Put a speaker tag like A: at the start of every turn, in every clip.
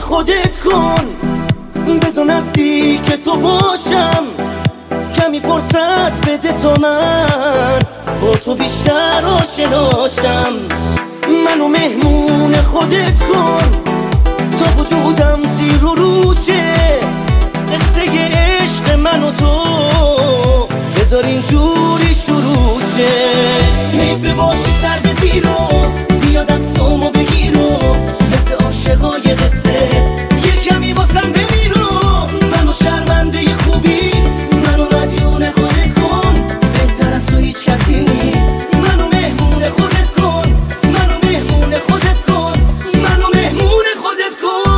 A: خودت کن. بذار نزدیک تو باشم، کمی فرصت بده تا من با تو بیشتر آشناشم. منو مهمون خودت کن تا وجودم زیر و روشه. قصه عشق من و تو بذار اینجوری شروع شه. حیف باشی سر به زیرو بیا دستامو بگیرو، مثل عاشقای قصه یه کمی واسم بمیرو. منو شرمنده خوبیت، منو مدیون خودت کن، بهتر از تو هیچ کسی نیست. منو مهمون خودت کن، منو مهمون خودت کن، منو مهمون خودت کن.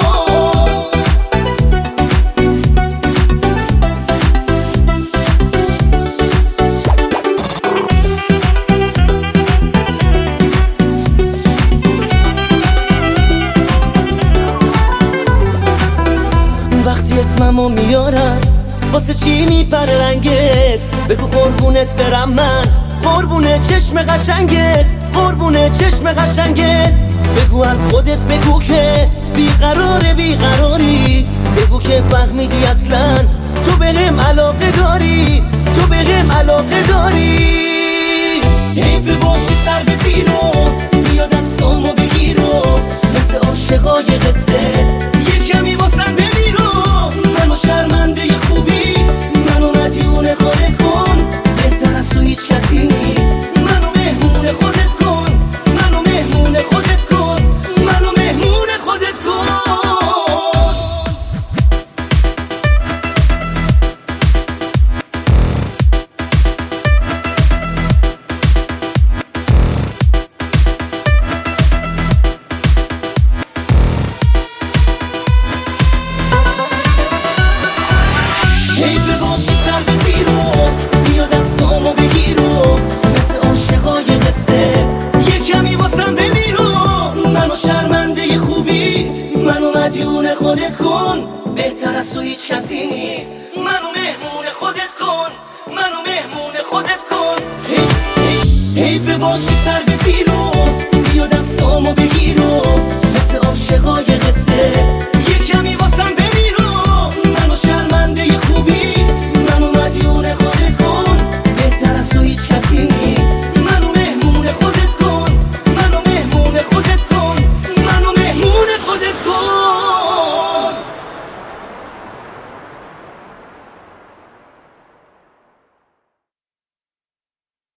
A: وقتی اسممو میارم واسه چی میپره رنگت؟ بگو قربونت برم من، قربونه چشم قشنگت، قربونه چشم قشنگت. بگو از خودت بگو که بیقراره بیقراری، بگو که فهمیدی اصلا تو بهم علاقه داری، تو بهم علاقه داری. حیف باشی سر به زیرو بیا دستامو بگیرو، مثل عاشقای قصه یه کمی واسم بمیرو. منو شرمنده خوبیت، منو مدیون خودت کن، بهتر از تو هیچ کسی نیست. منو مهمون خودت کن، منو مهمون خودت کن، منو مهمون خودت کن. حیف باشی سر به زیرو بیا دستامو بگیرو، مثل عاشقای قصه یه کمی واسم بمیرو. منو شرمنده خوبیت، منو مدیون خودت کن، بهتر از تو هیچ کسی نیست. منو مهمون خودت کن، منو مهمون خودت کن. حیف باشی سر به زیرو بیا دستامو بگیرو، مثل عاشقای قصه